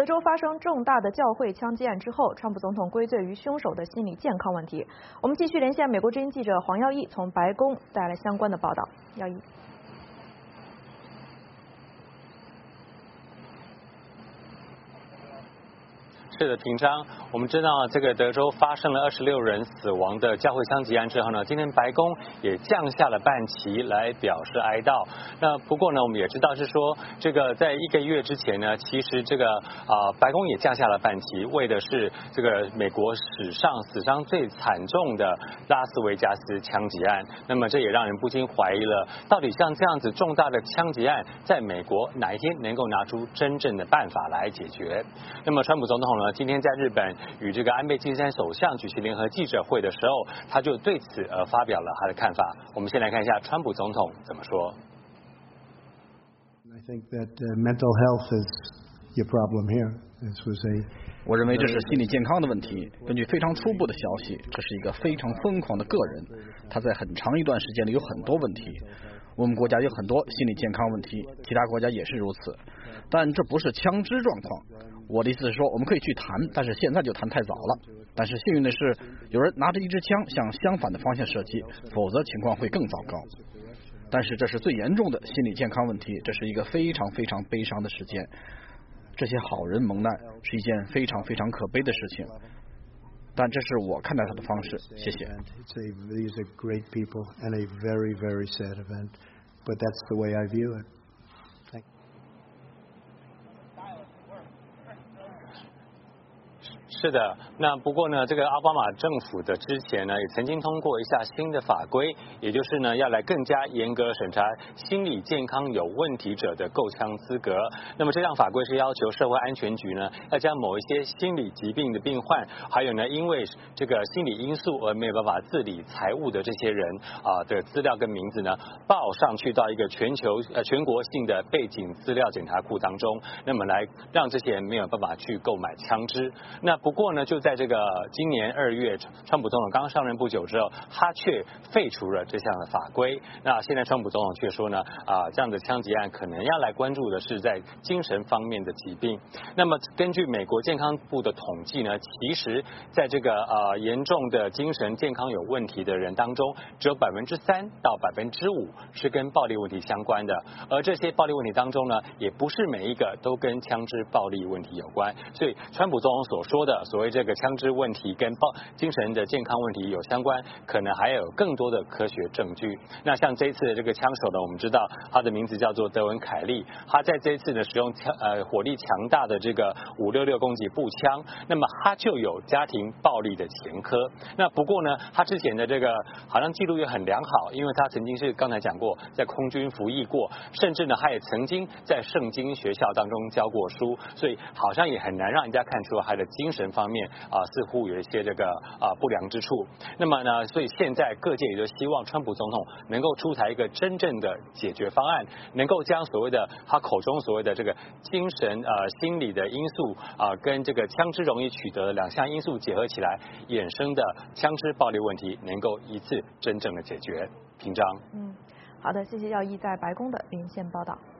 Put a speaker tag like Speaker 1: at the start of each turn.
Speaker 1: 德州发生重大的教会枪击案之后，川普总统归罪于凶手的心理健康问题。我们继续连线美国之音记者黄耀义，从白宫带来相关的报道。耀义。
Speaker 2: 是的，平章，我们知道这个德州发生了26人死亡的教会枪击案之后呢，今天白宫也降下了半旗来表示哀悼。那不过呢，我们也知道是说，这个在1个月之前呢，其实这个白宫也降下了半旗，为的是这个美国史上死伤最惨重的拉斯维加斯枪击案。那么这也让人不禁怀疑了，到底像这样子重大的枪击案，在美国哪一天能够拿出真正的办法来解决？那么川普总统呢，今天在日本与这个安倍晋三首相举行联合记者会的时候，他就对此发表了他的看法。我们先来看一下川普总统怎么说。
Speaker 3: I think that mental health is your problem here. This was a
Speaker 4: 我认为这是心理健康的问题。根据非常初步的消息，这是一个非常疯狂的个人，他在很长一段时间里有很多问题。我们国家有很多心理健康问题，其他国家也是如此，但这不是枪支状况。我的意思是说，我们可以去谈，但是现在就谈太早了。但是幸运的是，有人拿着一支枪向相反的方向射击，否则情况会更糟糕。但是这是最严重的心理健康问题，这是一个非常非常悲伤的事件。这些好人蒙难是一件非常非常可悲的事情，但这是我看待它的方式。谢谢。
Speaker 3: These are great people and a very, very sad event, but that's the way I view it.
Speaker 2: 是的，那不过呢，这个奥巴马政府的之前呢，也曾经通过一下新的法规，也就是呢，要来更加严格审查心理健康有问题者的购枪资格。那么这项法规是要求社会安全局呢，要将某一些心理疾病的病患，还有呢，因为这个心理因素而没有办法自理财务的这些人的资料跟名字呢，报上去到一个全国性的背景资料检查库当中，那么来让这些人没有办法去购买枪支。那不过呢，就在这个今年2月，川普总统刚上任不久之后，他却废除了这项的法规。那现在川普总统却说呢，这样的枪击案可能要来关注的是在精神方面的疾病。那么根据美国健康部的统计呢，其实在这个严重的精神健康有问题的人当中，只有3%到5%是跟暴力问题相关的。而这些暴力问题当中呢，也不是每一个都跟枪支暴力问题有关。所以川普总统所说的所谓这个枪支问题跟精神的健康问题有相关，可能还有更多的科学证据。那像这一次的这个枪手呢，我们知道他的名字叫做德文凯利，他在这一次呢使用火力强大的这个566攻击步枪，那么他就有家庭暴力的前科。那不过呢，他之前的这个好像记录也很良好，因为他曾经是刚才讲过在空军服役过，甚至呢他也曾经在圣经学校当中教过书，所以好像也很难让人家看出他的精神方面似乎有一些这个不良之处。那么呢，所以现在各界也就希望川普总统能够出台一个真正的解决方案，能够将所谓的他口中所谓的这个精神心理的因素跟这个枪支容易取得的2项因素结合起来，衍生的枪支暴力问题能够一次真正的解决。平章。
Speaker 1: 好的，谢谢耀义在白宫的连线报道。